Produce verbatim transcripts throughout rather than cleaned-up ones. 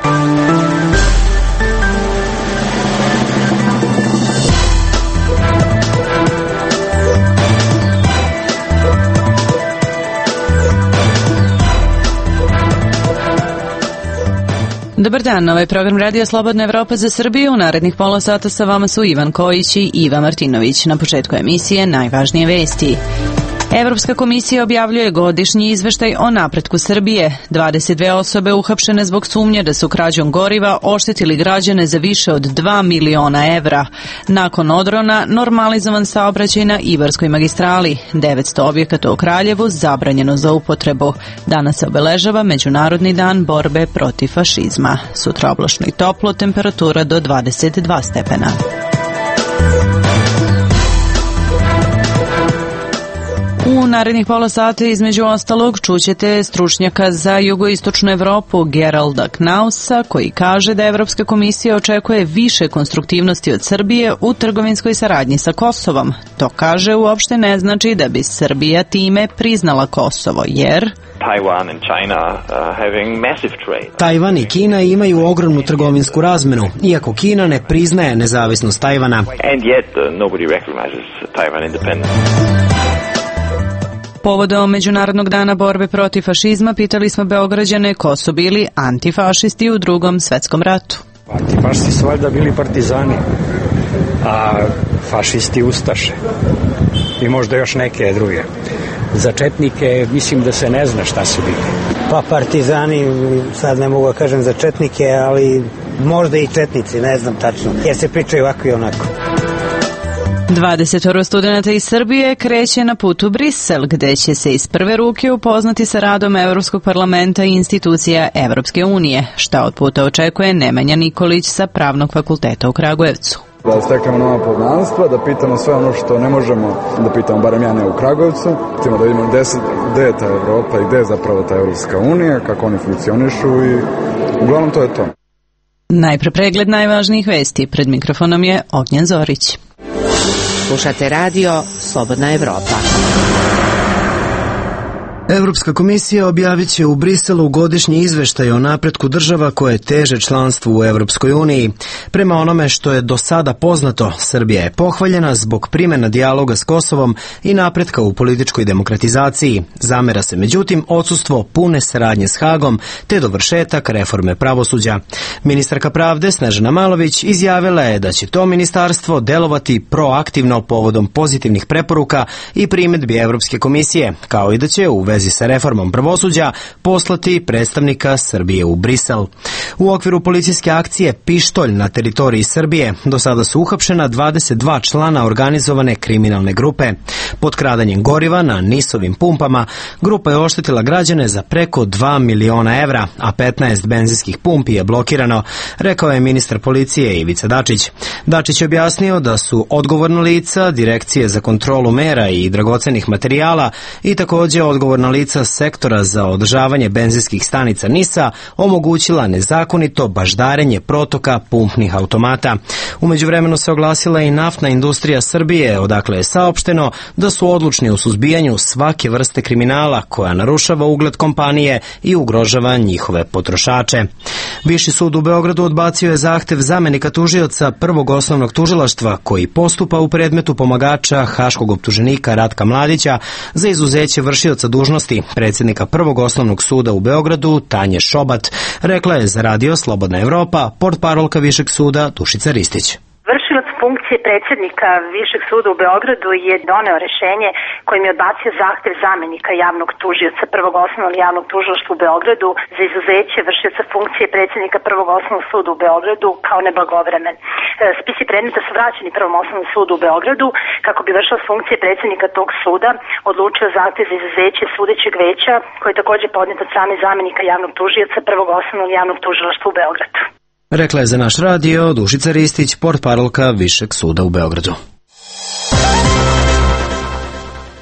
Dobar dan, ovaj program Radija Slobodna Evropa za Srbiju. U narednih pola sata sa vama su Ivan Kojić i Iva Martinović. Na početku emisije najvažnije vesti. Evropska komisija objavljuje godišnji izveštaj o napretku Srbije. dvadeset dve osobe uhapšene zbog sumnje da su krađom goriva oštetili građane za više od dva miliona evra. Nakon odrona, normalizovan saobraćaj na Ibarskoj magistrali. devetsto objekata u Kraljevu zabranjeno za upotrebu. Danas se obeležava Međunarodni dan borbe protiv fašizma. Sutra oblačno i toplo, temperatura do dvadeset dva stepena. U narednih pola sata između ostalog čućete stručnjaka za jugoistočnu Evropu Geralda Knausa koji kaže da Evropska komisija očekuje više konstruktivnosti od Srbije u trgovinskoj saradnji sa Kosovom. To kaže uopšte ne znači da bi Srbija time priznala Kosovo, jer Tajvan i Kina imaju ogromnu trgovinsku razmenu, iako Kina ne priznaje nezavisnost Tajvana. Povodom Međunarodnog dana borbe protiv fašizma pitali smo Beograđane ko su bili antifašisti u Drugom svetskom ratu. Antifašisti su valjda bili partizani, a fašisti ustaše i možda još neke druge. Za četnike mislim da se ne zna šta su bili. Pa partizani, sad ne mogu da kažem za četnike, ali možda i četnici, ne znam tačno, jer se pričaju ovako i onako. dvadeset studenata iz Srbije kreće na put u Brisel, gde će se iz prve ruke upoznati sa radom Evropskog parlamenta i institucija Evropske unije. Šta od puta očekuje Nemanja Nikolić sa Pravnog fakulteta u Kragujevcu. Da steknemo nova poznanstva, da pitamo sve ono što ne možemo da pitamo, barem ja ne u Kragujevcu. Htimo da vidimo gde je ta Evropa i gde je zapravo ta Evropska unija, kako oni funkcionišu i uglavnom to je to. Najpre pregled najvažnijih vesti. Pred mikrofonom je Ognjen Zorić. Slušate radio Slobodna Evropa. Evropska komisija objavit će u Briselu godišnji izveštaj o napretku država koje teže članstvu u Evropskoj uniji. Prema onome što je do sada poznato, Srbija je pohvaljena zbog primjena dijaloga s Kosovom i napretka u političkoj demokratizaciji. Zamera se međutim odsustvo pune saradnje s Hagom te dovršetak reforme pravosuđa. Ministarka pravde Snežana Malović izjavila je da će to ministarstvo delovati proaktivno povodom pozitivnih preporuka i primjedbi Evropske komisije, kao i da će u vezi sa reformom pravosuđa poslati predstavnika Srbije u Brisel. U okviru policijske akcije Pištolj na teritoriji Srbije do sada su uhapšena dvadeset dva člana organizovane kriminalne grupe. Potkradanjem goriva na nisovim pumpama grupa je oštetila građane za preko dva miliona evra, a petnaest benzinskih pumpi je blokirano, rekao je ministar policije Ivica Dačić. Dačić je objasnio da su odgovorna lica Direkcije za kontrolu mera i dragocenih materijala i također odgovorna lica sektora za održavanje benzinskih stanica NIS-a omogućila nezakonito baždarenje protoka pumpnih automata. U međuvremenu se oglasila i naftna industrija Srbije, odakle je saopšteno da su odlučni u suzbijanju svake vrste kriminala koja narušava ugled kompanije i ugrožava njihove potrošače. Viši sud u Beogradu odbacio je zahtev zamenika tužioca Prvog osnovnog tužilaštva koji postupa u predmetu pomagača haškog optuženika Ratka Mladića za izuzeće vršioca dužnosti predsjednika Prvog osnovnog suda u Beogradu Tanje Šobat, rekla je za radio Slobodna Evropa portparolka Višeg suda Dušica Ristić. Vršilac funkcije predsjednika Višeg suda u Beogradu je doneo rešenje kojim je odbacio zahtev zamenika javnog tužioca Prvog osnovnog javnog tužilaštva u Beogradu za izuzeće vršioca funkcije predsjednika Prvog osnovnog suda u Beogradu kao neblagovremen. Spisi predmeta su vraćeni Prvom osnovnom sudu u Beogradu kako bi vršilac funkcije predsjednika tog suda odlučio zahtev za izuzeće sudećeg veća koji je također podnijet od strane zamenika javnog tužioca Prvog osnovnog javnog tužilaštva u Beogradu. Rekla je za naš radio Dušica Ristić, portparolka Višeg suda u Beogradu.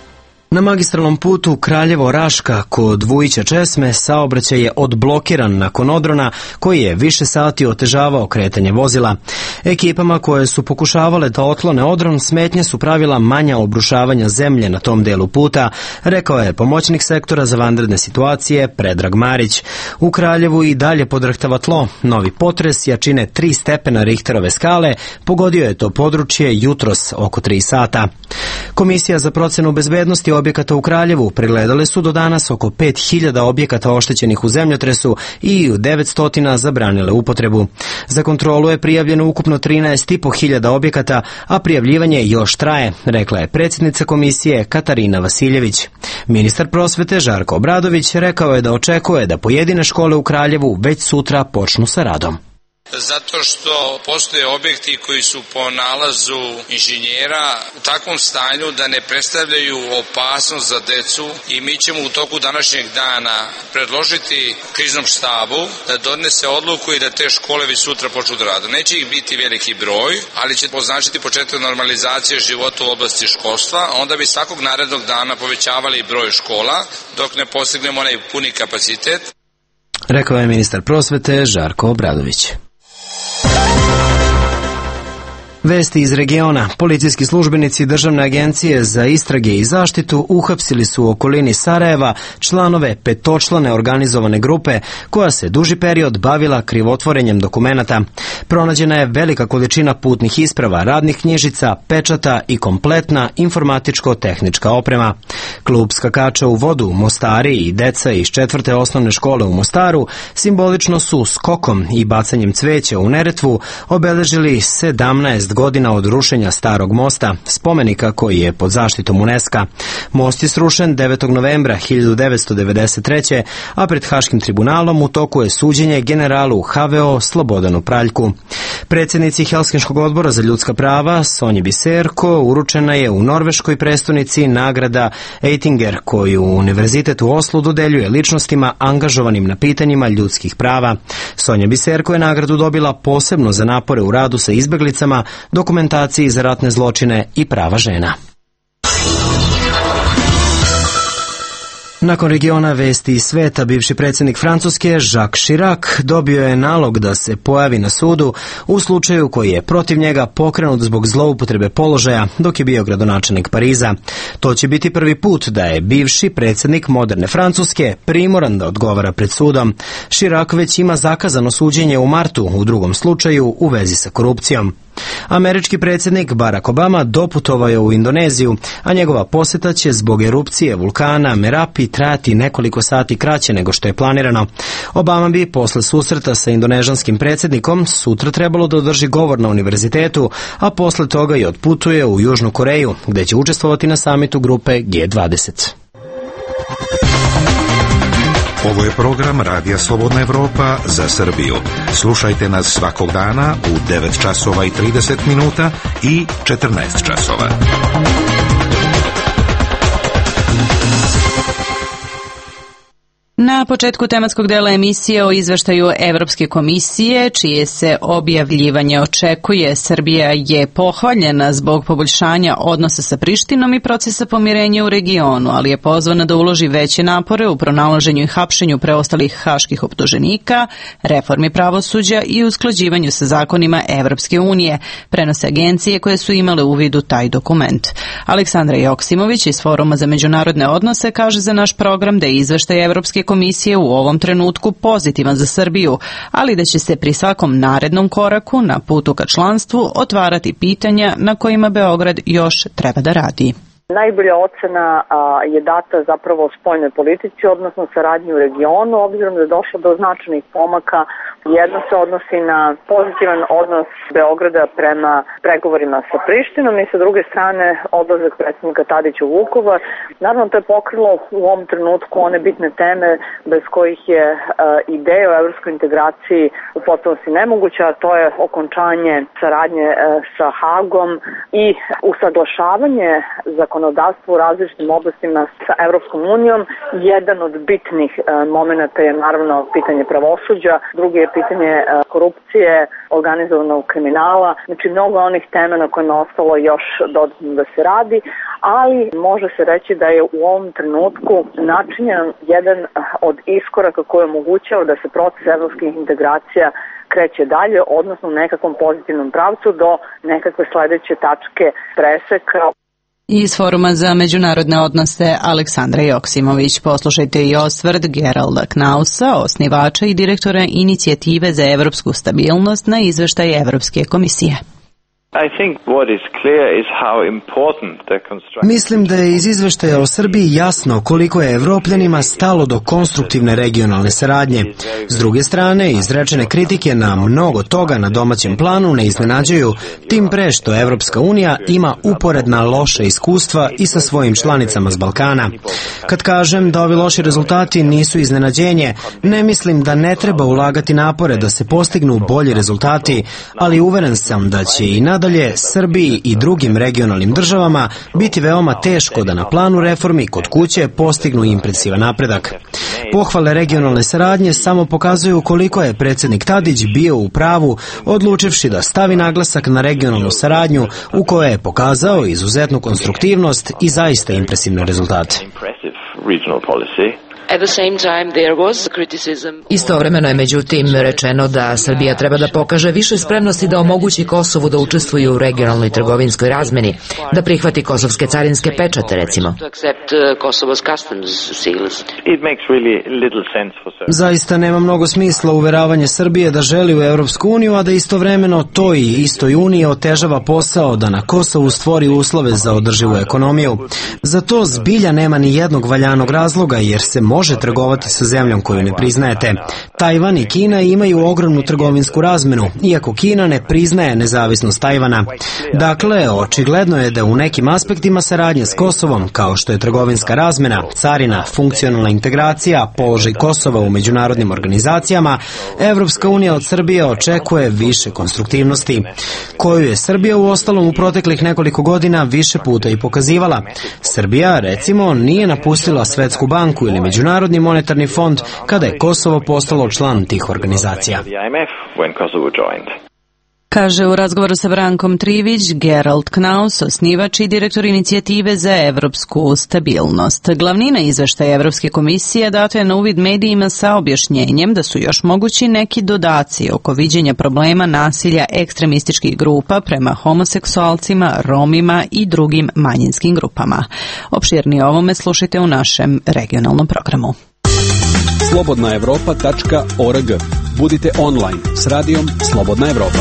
Na magistralnom putu Kraljevo-Raška kod Vujića Česme saobraćaj je odblokiran nakon odrona koji je više sati otežavao kretanje vozila. Ekipama koje su pokušavale da otklone odron smetnje su pravila manja obrušavanja zemlje na tom delu puta, rekao je pomoćnik sektora za vanredne situacije Predrag Marić. U Kraljevu i dalje podrhtava tlo. Novi potres jačine tri stepena Richterove skale pogodio je to područje jutros oko tri sata. Komisija za procenu bezbednosti objekata u Kraljevu pregledale su do danas oko pet hiljada objekata oštećenih u zemljotresu i u devetsto zabranile upotrebu. Za kontrolu je prijavljeno ukupno trinaest i po hiljada objekata, a prijavljivanje još traje, rekla je predsjednica komisije Katarina Vasiljević. Ministar prosvete Žarko Obradović rekao je da očekuje da pojedine škole u Kraljevu već sutra počnu sa radom. Zato što postoje objekti koji su po nalazu inženjera u takvom stanju da ne predstavljaju opasnost za decu i mi ćemo u toku današnjeg dana predložiti kriznom štabu da donese odluku i da te škole već sutra počnu da rade. Neće ih biti veliki broj, ali će označiti početak normalizacije života u oblasti školstva, onda bi svakog narednog dana povećavali broj škola dok ne postignemo onaj puni kapacitet. Rekao je ministar prosvete Žarko Obradović. Vesti iz regiona. Policijski službenici Državne agencije za istrage i zaštitu uhapsili su u okolini Sarajeva članove petočlane organizovane grupe koja se duži period bavila krivotvorenjem dokumenata. Pronađena je velika količina putnih isprava, radnih knjižica, pečata i kompletna informatičko-tehnička oprema. Klub skakača u vodu, Mostari i deca iz četvrte osnovne škole u Mostaru simbolično su skokom i bacanjem cveća u Neretvu obeležili sedamnaest godina od rušenja Starog mosta, spomenika koji je pod zaštitom UNESCO. Most je srušen devetog novembra hiljadu devetsto devedeset treće. a pred Haškim tribunalom u toku je suđenje generalu ha ve o Slobodanu Praljku. Predsjednici Helsinškog odbora za ljudska prava Sonji Biserko uručena je u norveškoj prestonici nagrada Eitinger koju Univerzitet u Oslu dodeljuje ličnostima angažovanim na pitanjima ljudskih prava. Sonja Biserko je nagradu dobila posebno za napore u radu sa izbeglicama, dokumentaciji za ratne zločine i prava žena. Nakon regiona vesti iz sveta, bivši predsjednik Francuske Jacques Chirac dobio je nalog da se pojavi na sudu u slučaju koji je protiv njega pokrenut zbog zloupotrebe položaja dok je bio gradonačelnik Pariza. To će biti prvi put da je bivši predsjednik moderne Francuske primoran da odgovara pred sudom. Chirac već ima zakazano suđenje u martu u drugom slučaju u vezi sa korupcijom. Američki predsjednik Barack Obama doputovao je u Indoneziju, a njegova posjeta će zbog erupcije vulkana Merapi trajati nekoliko sati kraće nego što je planirano. Obama bi posle susreta sa indonežanskim predsjednikom sutra trebalo da održi govor na univerzitetu, a posle toga i otputuje u Južnu Koreju, gde će učestvovati na samitu grupe G dvadeset. Ovo je program Radija Slobodna Evropa za Srbiju. Slušajte nas svakog dana u devet časova i trideset minuta i četrnaest časova. Na početku tematskog dela emisije o izveštaju Evropske komisije, čije se objavljivanje očekuje, Srbija je pohvaljena zbog poboljšanja odnosa sa Prištinom i procesa pomirenja u regionu, ali je pozvana da uloži veće napore u pronalaženju i hapšenju preostalih haških optuženika, reformi pravosuđa i usklađivanju sa zakonima Evropske unije, prenose agencije koje su imale u vidu taj dokument. Aleksandra Joksimović iz Foruma za međunarodne odnose kaže za naš program da je izveštaj Evropske komisije u ovom trenutku pozitivan za Srbiju, ali da će se pri svakom narednom koraku na putu ka članstvu otvarati pitanja na kojima Beograd još treba da radi. Najbolja ocena a, je data zapravo spoljnoj politici, odnosno saradnji u regionu, obzirom da je došlo do značajnih pomaka. Jedno se odnosi na pozitivan odnos Beograda prema pregovorima sa Prištinom i sa druge strane odlazak predsjednika Tadića u Vukovar. Naravno, to je pokrilo u ovom trenutku one bitne teme bez kojih je a, ideja o evropskoj integraciji u potpunosti nemoguća, a to je okončanje saradnje a, sa Hagom i usaglašavanje zakonodavstva zakonodavstvo u različitim oblastima sa Evropskom unijom. Jedan od bitnih e, momenata je naravno pitanje pravosuđa, drugi je pitanje e, korupcije, organizovanog kriminala, znači mnogo onih tema na kojima je ostalo još dodatno da se radi, ali može se reći da je u ovom trenutku načinjen jedan od iskoraka koji je omogućao da se proces evropskih integracija kreće dalje, odnosno u nekakvom pozitivnom pravcu do nekakve sledeće tačke preseka. Iz Foruma za međunarodne odnose Aleksandra Joksimović. Poslušajte i osvrt Geralda Knausa, osnivača i direktora Inicijative za evropsku stabilnost, na izveštaj Evropske komisije. Mislim da je iz izveštaja o Srbiji jasno koliko je Evropljanima stalo do konstruktivne regionalne saradnje. S druge strane, izrečene kritike na mnogo toga na domaćem planu ne iznenađuju, tim pre što Evropska unija ima uporedna loša iskustva i sa svojim članicama s Balkana. Kad kažem da ovi loši rezultati nisu iznenađenje, ne mislim da ne treba ulagati napore da se postignu bolji rezultati, ali uveren sam da će i nadalje Srbiji i drugim regionalnim državama biti veoma teško da na planu reformi kod kuće postignu impresivan napredak. Pohvale regionalne saradnje samo pokazuju koliko je predsjednik Tadić bio u pravu, odlučivši da stavi naglasak na regionalnu saradnju u kojoj je pokazao izuzetnu konstruktivnost i zaista impresivne rezultate. Istovremeno je međutim rečeno da Srbija treba da pokaže više spremnosti da omogući Kosovu da učestvuje u regionalnoj trgovinskoj razmeni, da prihvati kosovske carinske pečate, recimo. Zaista nema mnogo smisla uveravanje Srbije da želi u Evropsku uniju, a da istovremeno toj istoj uniji otežava posao da na Kosovu stvori uslove za održivu ekonomiju. Za to zbilja nema ni jednog valjanog razloga, jer se može trgovati sa zemljom koju ne priznajete. Tajvan i Kina imaju ogromnu trgovinsku razmenu, iako Kina ne priznaje nezavisnost Tajvana. Dakle, očigledno je da u nekim aspektima saradnje s Kosovom, kao što je trgovinska razmena, carina, funkcionalna integracija, položaj Kosova u međunarodnim organizacijama, Evropska unija od Srbije očekuje više konstruktivnosti, koju je Srbija u ostalom u proteklih nekoliko godina više puta i pokazivala. Srbija, recimo, nije napustila Svetsku banku ili Međunarodni monetarni fond kada je Kosovo postalo član tih organizacija. Kaže u razgovoru sa Brankom Trivić Gerald Knaus, osnivač i direktor Inicijative za evropsku stabilnost. Glavnina izveštaja Evropske komisije data je na uvid medijima sa objašnjenjem da su još mogući neki dodaci oko viđenja problema nasilja ekstremističkih grupa prema homoseksualcima, Romima i drugim manjinskim grupama. Opširnije o ovome slušajte u našem regionalnom programu. slobodna evropa tačka org. Budite online s radijom Slobodna Evropa.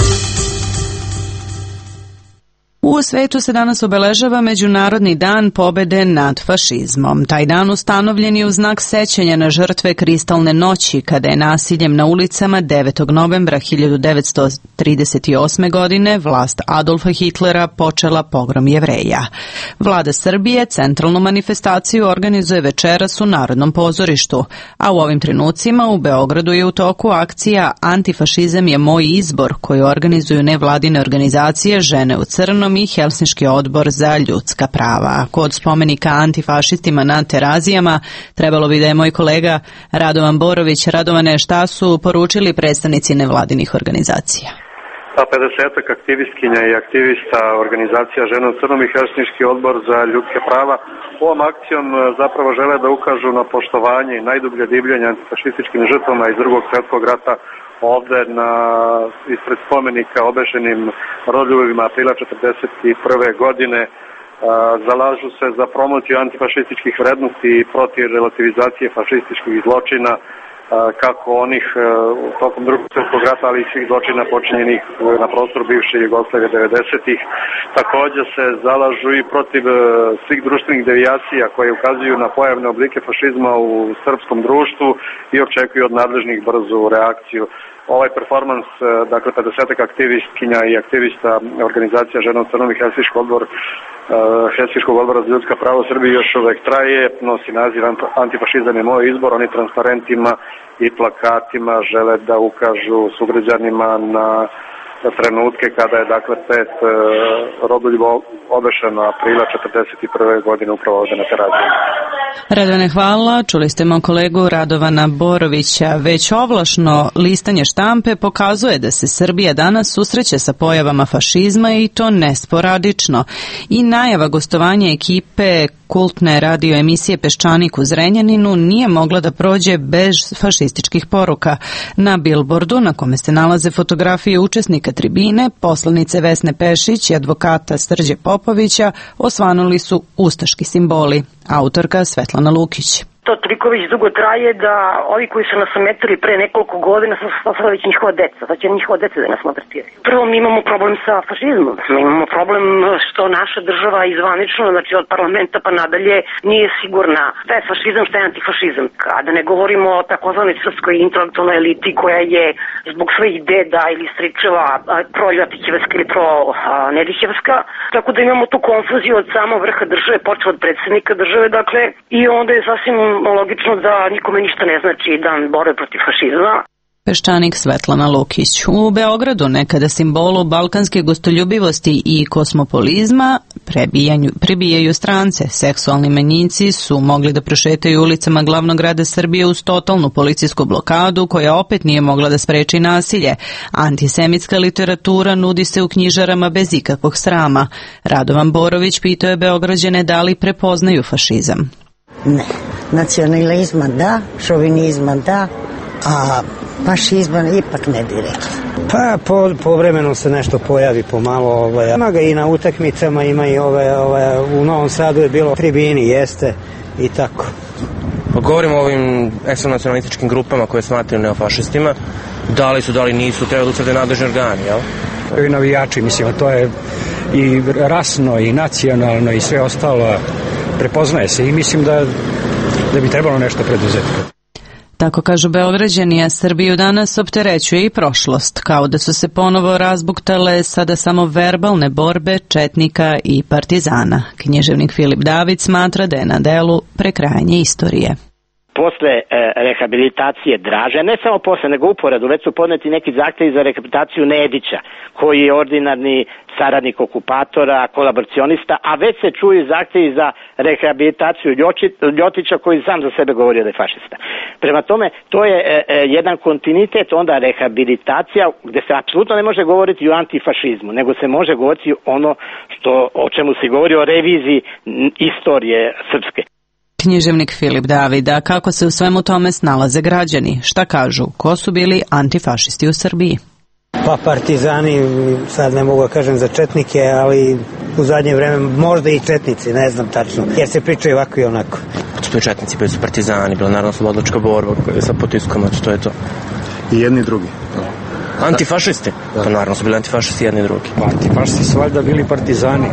U svetu se danas obeležava Međunarodni dan pobede nad fašizmom. Taj dan ustanovljen je u znak sećanja na žrtve Kristalne noći, kada je nasiljem na ulicama devetog novembra hiljadu devetsto trideset osme. godine vlast Adolfa Hitlera počela pogrom Jevreja. Vlada Srbije centralnu manifestaciju organizuje večeras u Narodnom pozorištu, a u ovim trenucima u Beogradu je u toku akcija Antifašizam je moj izbor, koju organizuju nevladine organizacije Žene u crnom i Helsinški odbor za ljudska prava. Kod spomenika antifašistima na Terazijama trebalo bi da je moj kolega Radovan Borović. Radovane, šta su poručili predstavnici nevladinih organizacija? Pa pedesetak aktivistkinja i aktivista organizacija Žene u crnom i Helsinški odbor za ljudske prava ovom akcijom zapravo žele da ukažu na poštovanje i najdublje divljenje antifašističkim žrtvama iz drugog svjetskog rata ovde na, ispred spomenika obešenim rodoljubima aprila četrdeset prve. godine. A, zalažu se za promociju antifašističkih vrednosti i protiv relativizacije fašističkih zločina, a, kako onih a, tokom drugog svjetskog rata, ali i svih zločina počinjenih na prostoru bivše Jugoslavije devedesetih. Također se zalažu i protiv a, svih društvenih devijacija koje ukazuju na pojavne oblike fašizma u srpskom društvu i očekuju od nadležnih brzu reakciju. Ovaj performans, dakle pedesetak aktivistkinja i aktivista organizacija Žena u crnom i Helsinškog odbor, Helsinškog odbora za ljudska prava u Srbiji još uvek traje, nosi naziv Antifašizam je moj izbor. Oni transparentima i plakatima žele da ukažu sugrađanima na trenutke kada je dakle pet rodoljuba obešeno aprila četrdeset prve godine upravo ovde na Terazijama. Radovane, hvala. Čuli ste moj kolegu Radovana Borovića. Već ovlašno listanje štampe pokazuje da se Srbija danas susreće sa pojavama fašizma i to nesporadično. I najava gostovanja ekipe kultne radio emisije Peščanik u Zrenjaninu nije mogla da prođe bez fašističkih poruka. Na bilbordu, na kome se nalaze fotografije učesnika tribine, poslanice Vesne Pešić i advokata Srđe Popovića, osvanuli su ustaški simboli. Autorka Svetlana Lukić. To toliko već dugo traje da ovi koji su nas ometili pre nekoliko godina su sada već njihova deca, sad će njihova deca da nas maltretiraju. Prvo, mi imamo problem sa fašizmom, mi imamo problem što naša država izvanično, znači od parlamenta pa nadalje, nije sigurna šta je fašizam, šta je antifašizam. A da ne govorimo o takozvanoj srpskoj intelektualnoj eliti koja je zbog svojih deda ili stričeva pro-Ljotićevska ili pro-Nedićevska, tako da imamo tu konfuziju od samog vrha države, počeo od predsjednika države, dakle, i onda je sasvim logično da nikome ništa ne znači dan borbe protiv fašizma. Peščanik Svetlana Lukić. U Beogradu, nekada simbolu balkanske gostoljubivosti i kosmopolizma, prebijaju strance. Seksualni manjinci su mogli da prošetaju ulicama glavnog grada Srbije uz totalnu policijsku blokadu koja opet nije mogla da spreči nasilje. Antisemitska literatura nudi se u knjižarama bez ikakvog srama. Radovan Borović pitao je Beograđane da li prepoznaju fašizam. Ne. Nacionalizma da, šovinizma da, a fašizma ipak ne direktno. Pa po, po vremenu se nešto pojavi pomalo, ovaj, ima ga i na utakmicama, ima i ove, ove, u Novom Sadu je bilo tribini, jeste i tako. Govorimo o ovim ekstremnacionalističkim grupama koje smatraju neofašistima, da li su, da li nisu, treba da utvrde nadležni organi, jel? I navijači, mislim, to je i rasno i nacionalno i sve ostalo prepoznaje se i mislim da da bi trebalo nešto preduzeti. Tako kažu Beograđani, a Srbiju danas opterećuje i prošlost, kao da su se ponovo razbuktale sada samo verbalne borbe četnika i partizana. Književnik Filip David smatra da je na delu prekrajanje istorije. Posle e, rehabilitacije Draže, ne samo posle, nego uporedu, već su podneti neki zahtevi za rehabilitaciju Nedića, koji je ordinarni saradnik okupatora, kolaboracionista, a već se čuju zahtevi za rehabilitaciju Ljotića, koji sam za sebe govorio da je fašista. Prema tome, to je e, e, jedan kontinuitet, onda rehabilitacija, gde se apsolutno ne može govoriti o antifašizmu, nego se može govoriti ono što, o čemu se govori o reviziji istorije srpske. Književnik Filip Davida, kako se u svemu tome snalaze građani? Šta kažu? Ko su bili antifašisti u Srbiji? Pa partizani, sad ne mogu da kažem za četnike, ali u zadnje vreme možda i četnici, ne znam tačno, jer se pričaju ovako i onako. To je četnici, bili su partizani, bila naravno slobodlačka borba sa potiskom, to je to. I jedni i drugi. Antifašisti? Pa naravno su bili antifašisti jedni i drugi. Pa antifašisti su valjda bili partizani,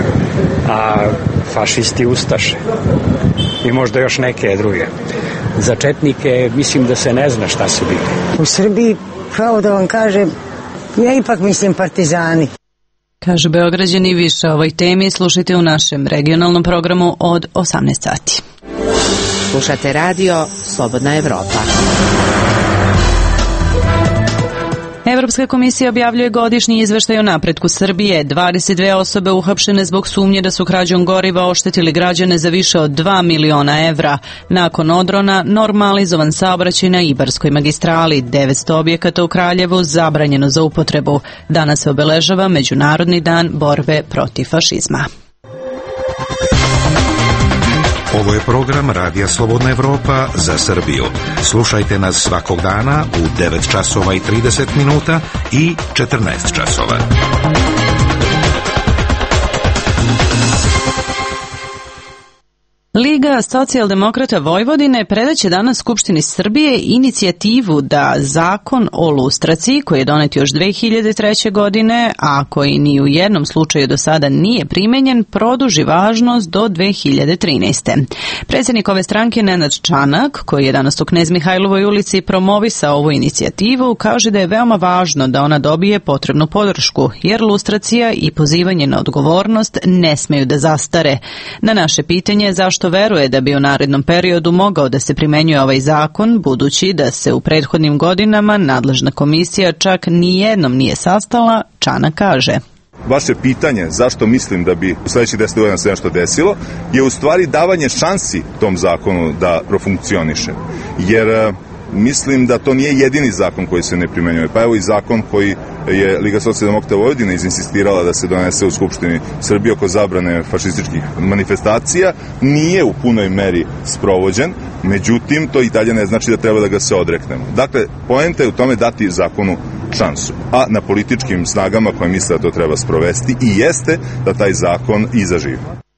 a fašisti ustaše i možda još neke druge. Za četnike mislim da se ne zna šta su bili. U Srbiji, pravo da vam kažem, ja ipak mislim partizani. Kažu Beograđani. Više o ovoj temi slušajte u našem regionalnom programu od osamnaest sati. Slušate radio Slobodna Evropa. Evropska komisija objavljuje godišnji izveštaj o napretku Srbije. dvadeset dve osobe uhapšene zbog sumnje da su krađom goriva oštetili građane za više od dva miliona evra. Nakon odrona, normalizovan saobraćaj na Ibarskoj magistrali, devetsto objekata u Kraljevu zabranjeno za upotrebu. Danas se obeležava Međunarodni dan borbe protiv fašizma. Ovo je program Radija Slobodna Evropa za Srbiju. Slušajte nas svakog dana u devet časova i trideset minuta i četrnaest časova. Liga socijaldemokrata Vojvodine predaće danas Skupštini Srbije inicijativu da zakon o lustraciji, koji je donet još dve hiljade treće. godine, a koji ni u jednom slučaju do sada nije primenjen, produži važnost do dve hiljade trinaeste. Predsjednik ove stranke Nenad Čanak, koji je danas u Knez Mihajlovoj ulici promovisao ovu inicijativu, kaže da je veoma važno da ona dobije potrebnu podršku, jer lustracija i pozivanje na odgovornost ne smeju da zastare. Na naše pitanje zašto veruje da bi u narednom periodu mogao da se primenjuje ovaj zakon, budući da se u prethodnim godinama nadležna komisija čak nijednom nije sastala, Čanak kaže. Vaše pitanje zašto mislim da bi u sledećih deset godina se nešto desilo je u stvari davanje šansi tom zakonu da profunkcioniše. Jer mislim da to nije jedini zakon koji se ne primenjuje. Pa evo i zakon koji je Liga socijaldemokrata Vojvodine izinsistirala da se donese u Skupštini Srbije oko zabrane fašističkih manifestacija, nije u punoj meri sprovođen, međutim to i dalje ne znači da treba da ga se odreknemo. Dakle, poenta je u tome dati zakonu šansu, a na političkim snagama koje misle da to treba sprovesti i jeste da taj zakon i zaživi.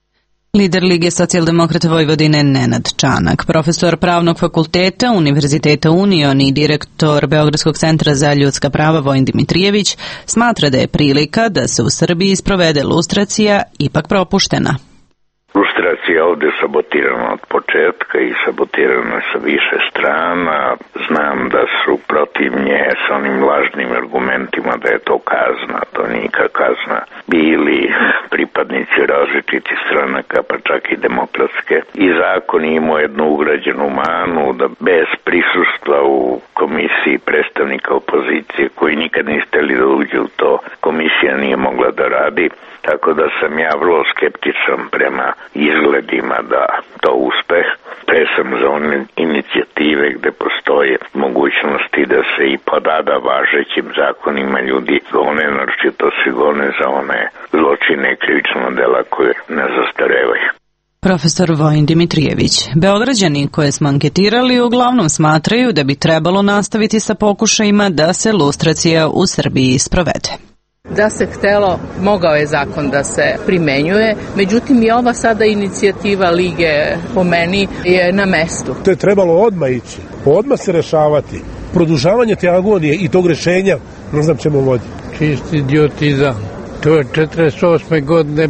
Lider Lige socijaldemokrata Vojvodine Nenad Čanak, profesor Pravnog fakulteta Univerziteta Union i direktor Beogradskog centra za ljudska prava Vojin Dimitrijević, smatra da je prilika da se u Srbiji sprovede lustracija ipak propuštena. Lustracija je ovde sabotirana od početka i sabotirana sa više strana. Znam da su protiv nje sa onim lažnim argumentima da je to kazna, to nije kazna. Bili pripadnici različitih stranaka, pa čak i demokratske. I zakon imao jednu ugrađenu manu da bez prisustva u komisiji predstavnika opozicije koji nikad niste hteli da uđe u to, komisija nije mogla da radi. Tako da sam ja vrlo skeptičan prema izgledima da to uspe. Pre sam za one inicijative gde postoje mogućnosti da se i po tada važećim zakonima ljudi gone, naročito se gone za one zločine i krivična dela koje ne zastarevaju. Profesor Vojin Dimitrijević. Beograđani koje smo anketirali uglavnom smatraju da bi trebalo nastaviti sa pokušajima da se lustracija u Srbiji sprovede. Da se htelo, mogao je zakon da se primenjuje, međutim i ova sada inicijativa Lige po meni je na mestu. To je trebalo odmah ići, odmah se rešavati. Produžavanje te agonije i tog rešenja, ne znam čemu vodi. Čisti idiotizam. To je četrdeset osme godine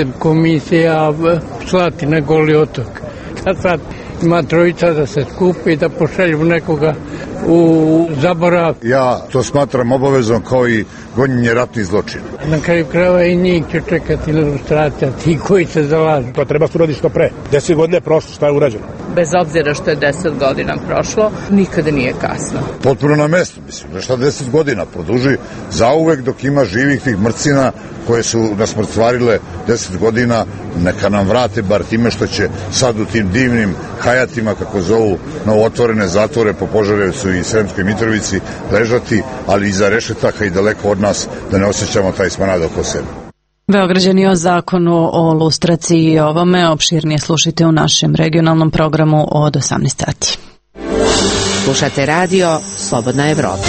komisija slati na Goli otok. A sad ima trojica da se skupi i da pošalju nekoga u zaborav. Ja to smatram obavezom kao i gonjenje ratnih zločina. Na kraju krajeva i njih će čekati ilustracija, ti koji se zalažu. To treba se uraditi što pre. Deset godina je prošlo, šta je urađeno? Bez obzira što je deset godina prošlo, nikada nije kasno. Potpuno na mestu, mislim. Šta deset godina produži zauvek dok ima živih tih mrcina koje su nas mrcvarile deset godina, neka nam vrate bar time što će sad u tim divnim hajatima, kako zovu, novootvorene zatvore po Požarevcu i Sremskoj Mitrovici ležati, ali iza rešetaka i daleko od nas da ne osjećamo taj smrad oko sebe. Beograđani o zakonu o lustraciji i ovome opširnije slušajte u našem regionalnom programu od osamnaest sati. Slušate radio Slobodna Evropa.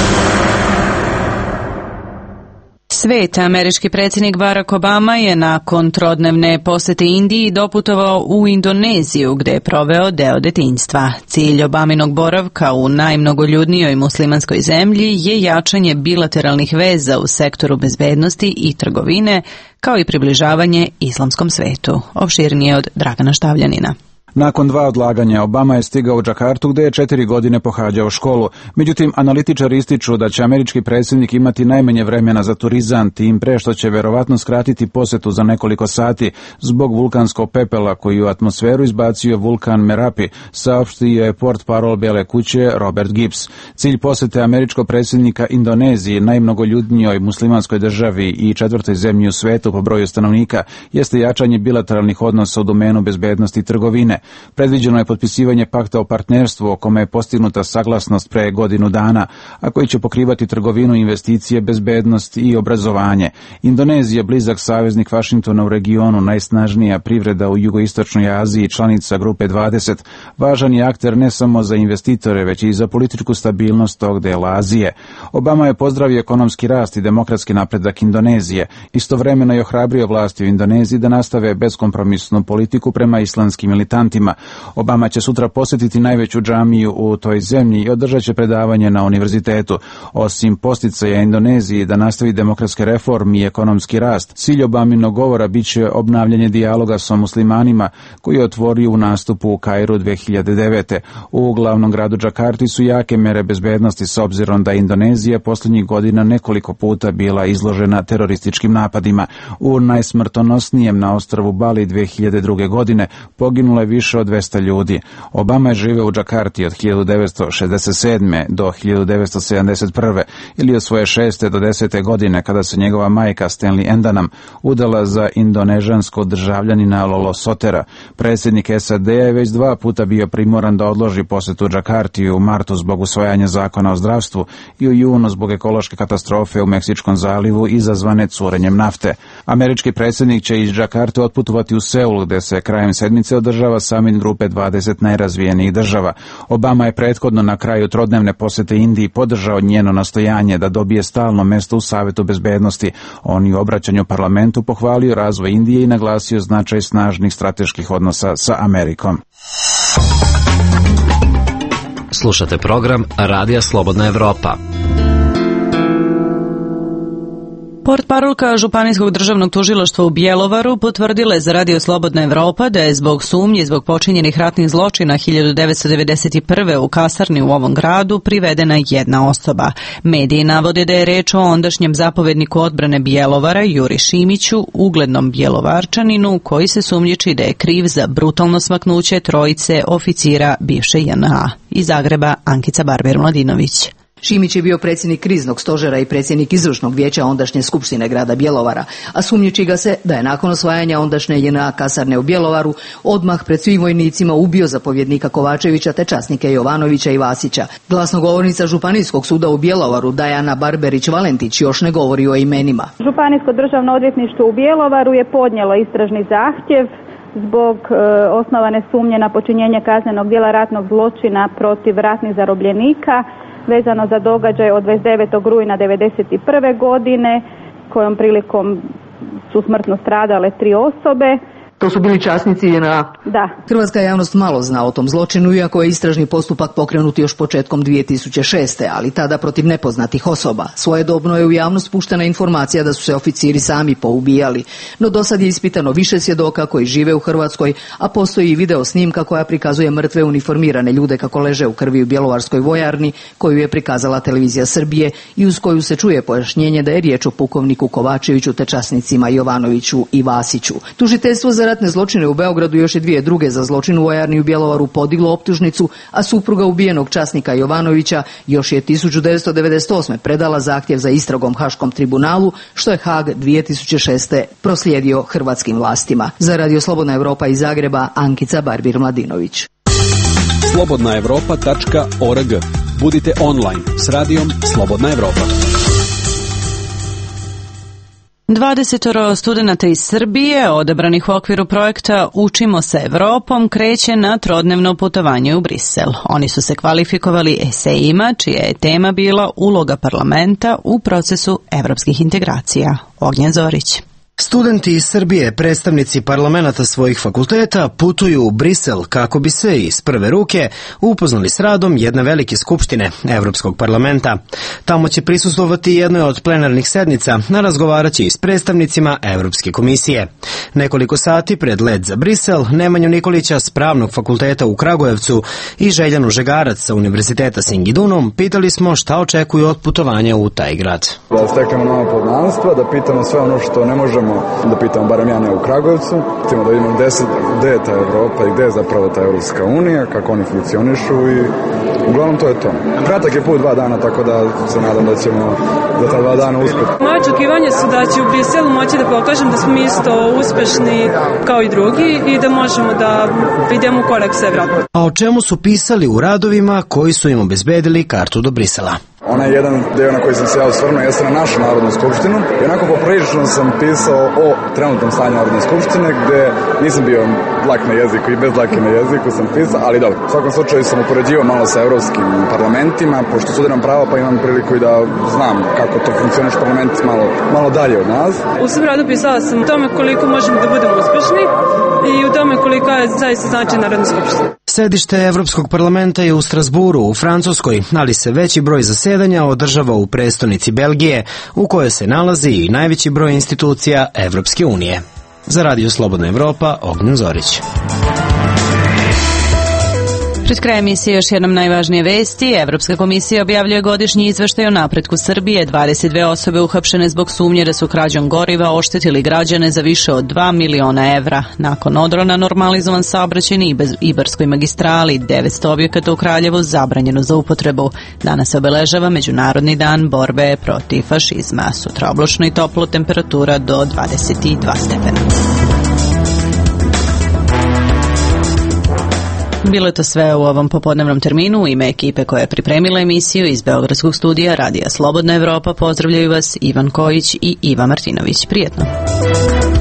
Svet, američki predsjednik Barack Obama je nakon trodnevne posete Indiji doputovao u Indoneziju gde je proveo deo detinjstva. Cilj Obaminog boravka u najmnogoljudnijoj muslimanskoj zemlji je jačanje bilateralnih veza u sektoru bezbednosti i trgovine, kao i približavanje islamskom svetu. Opširnije od Dragana Štavljanina. Nakon dva odlaganja Obama je stigao u Džakartu gde je četiri godine pohađao školu. Međutim, analitičari ističu da će američki predsjednik imati najmanje vremena za turizam, tim pre što će verovatno skratiti posetu za nekoliko sati zbog vulkanskog pepela koji u atmosferu izbacio vulkan Merapi, saopštio je portparol Bele kuće Robert Gibbs. Cilj posete američkog predsjednika Indoneziji, najmnogoljudnijoj muslimanskoj državi i četvrtoj zemlji u svetu po broju stanovnika, jeste jačanje bilateralnih odnosa u domenu bezbednosti i trgovine. Predviđeno je potpisivanje pakta o partnerstvu o kome je postignuta saglasnost pre godinu dana, a koji će pokrivati trgovinu, investicije, bezbednost i obrazovanje. Indonezija, blizak saveznik Vašingtona u regionu, najsnažnija privreda u jugoistočnoj Aziji, članica grupe dvadeset, važan je akter ne samo za investitore, već i za političku stabilnost tog dela Azije. Obama je pozdravio ekonomski rast i demokratski napredak Indonezije. Istovremeno je ohrabrio vlasti u Indoneziji da nastave beskompromisnu politiku prema islamskim militantima. Obama će sutra posjetiti najveću džamiju u toj zemlji i održat će predavanje na univerzitetu. Osim posticaja Indoneziji da nastavi demokratske reforme i ekonomski rast, cilj Obaminog govora biće obnavljanje dijaloga sa muslimanima koji je otvorio u nastupu u Kairu dve hiljade devete. U glavnom gradu Džakarti su jake mere bezbednosti s obzirom da Indonezija posljednjih godina nekoliko puta bila izložena terorističkim napadima. U najsmrtonosnijem na ostrvu Bali dve hiljade druge godine poginulo je više više od dvesta ljudi. Obama je živeo u Džakarti od hiljadu devetsto šezdeset sedme do hiljadu devetsto sedamdeset prve ili od svoje šeste do desete godine kada se njegova majka Stanley Endanam udala za indonežanskog državljanina Lolo Sotera. Predsjednik S A D je već dva puta bio primoran da odloži posetu Džakarti u martu zbog usvajanja zakona o zdravstvu i u junu zbog ekološke katastrofe u Meksičkom zalivu izazvane curenjem nafte. Američki predsjednik će iz Džakarte otputovati u Seul, gde se krajem sedmice održava samit grupe dvadeset najrazvijenijih država. Obama je prethodno na kraju trodnevne posete Indiji podržao njeno nastojanje da dobije stalno mesto u Savetu bezbednosti. On je u obraćanju parlamentu pohvalio razvoj Indije i naglasio značaj snažnih strateških odnosa sa Amerikom. Slušate program Radija Slobodna Evropa. Portparolka Županijskog državnog tužilaštva u Bjelovaru potvrdila je za Radio Slobodna Evropa da je zbog sumnje zbog počinjenih ratnih zločina hiljadu devetsto devedeset prve u kasarni u ovom gradu privedena jedna osoba. Mediji navode da je reč o ondašnjem zapovedniku odbrane Bjelovara Juri Šimiću, uglednom Bjelovarčaninu koji se sumnjiči da je kriv za brutalno smaknuće trojice oficira bivše J N A. Iz Zagreba Ankica Barber-Mladinović. Šimić je bio predsjednik kriznog stožera i predsjednik izvršnog vijeća ondašnje skupštine grada Bjelovara, a sumnjiči ga se da je nakon osvajanja ondašnje J N A kasarne u Bjelovaru odmah pred svim vojnicima ubio zapovjednika Kovačevića te časnike Jovanovića i Vasića. Glasnogovornica Županijskog suda u Bjelovaru Dajana Barberić-Valentić još ne govori o imenima. Županijsko državno odvjetništvo u Bjelovaru je podnijelo istražni zahtjev zbog e, osnovane sumnje na počinjenje kaznenog djela ratnog zločina protiv ratnih zarobljenika vezano za događaj od dvadeset devetog rujna devedeset prve godine kojom prilikom su smrtno stradale tri osobe. To su bili časnici J N A. Da. Hrvatska javnost malo zna o tom zločinu, iako je istražni postupak pokrenut još početkom dvije tisuće šeste. ali tada protiv nepoznatih osoba. Svojedobno je u javnost puštena informacija da su se oficiri sami poubijali, no do sad je ispitano više svjedoka koji žive u Hrvatskoj, a postoji i video snimka koja prikazuje mrtve uniformirane ljude kako leže u krvi u bjelovarskoj vojarni, koju je prikazala televizija Srbije i uz koju se čuje pojašnjenje da je riječ o pukovniku Kovačeviću te časnicima Jovanoviću i Vasiću. Tužiteljstvo za ratne zločine u Beogradu još i dvije druge za zločin u vojarni u Bjelovaru podiglo optužnicu, a supruga ubijenog časnika Jovanovića još je hiljadu devetsto devedeset osme predala zahtjev za istragom Haškom tribunalu, što je Haag dvije tisuće šeste proslijedio hrvatskim vlastima. Za Radio Slobodna Evropa iz Zagreba Ankica Barbir-Mladinović. slobodna evropa tačka org. Budite online s radijom Slobodna Evropa. Dvadesetoro studenata iz Srbije, odabranih u okviru projekta Učimo se Evropom, kreće na trodnevno putovanje u Brisel. Oni su se kvalifikovali esejima, čija je tema bila uloga parlamenta u procesu evropskih integracija. Ognjen Zorić. Studenti iz Srbije, predstavnici parlamenta svojih fakulteta, putuju u Brisel kako bi se iz prve ruke upoznali s radom jedne velike skupštine Evropskog parlamenta. Tamo će prisustvovati jednoj od plenarnih sednica, a razgovaraće i s predstavnicima Evropske komisije. Nekoliko sati pred let za Brisel, Nemanju Nikolića s Pravnog fakulteta u Kragujevcu i Željanu Žegarac sa Univerziteta Singidunom pitali smo šta očekuju od putovanja u taj grad. Da steknemo nova poznanstva, da pitamo sve ono što ne možemo da pitamo, barem ja ne u Kragujevcu. Htimo da vidimo gde je ta Evropa i gde je zapravo ta Evropska unija, kako oni funkcionišu i uglavnom to je to. Kratak je put dva dana, tako da se nadam da ćemo za ta dva dana uspjeti. Moje očekivanje su da će u Briselu moći da pokažem da smo isto uspešni kao i drugi i da možemo da idemo u korak sa Evropom. A o čemu su pisali u radovima koji su im obezbedili kartu do Brisela? Onaj jedan deo na koji sam se ja osvrnuo jeste na našu Narodnu skupštinu i onako poprilično sam pisao o trenutnom stanju Narodne skupštine gde nisam bio dlak na jeziku i bez dlake na jeziku sam pisao, ali dobro. U svakom slučaju sam upoređivao malo sa evropskim parlamentima, pošto studiram pravo pa imam priliku i da znam kako to funkcioniš parlament malo, malo dalje od nas. U svom radu pisala sam o tome koliko možemo da budemo uspešni i u tome koliko je zaista značaj Narodne skupštine. Sedište Evropskog parlamenta je u Strasburu, u Francuskoj, ali se veći broj zasedanja održava u prestonici Belgije, u kojoj se nalazi i najveći broj institucija Evropske unije. Za Radio Slobodna Evropa, Ognjen Zorić. Pred krajem emisije još jednom najvažnije vesti. Evropska komisija objavljuje godišnji izveštaj o napretku Srbije. dvadeset dve osobe uhapšene zbog sumnje da su krađom goriva oštetili građane za više od dva miliona evra. Nakon odrona normalizovan saobraćaj na Ibarskoj magistrali. devetsto objekata u Kraljevu zabranjeno za upotrebu. Danas se obeležava Međunarodni dan borbe protiv fašizma. Sutra oblačno i toplo, temperatura do dvadeset dva stepena. Bilo je to sve u ovom popodnevnom terminu. U ime ekipe koja je pripremila emisiju iz Beogradskog studija Radija Slobodna Evropa pozdravljaju vas Ivan Kojić i Iva Martinović. Prijetno.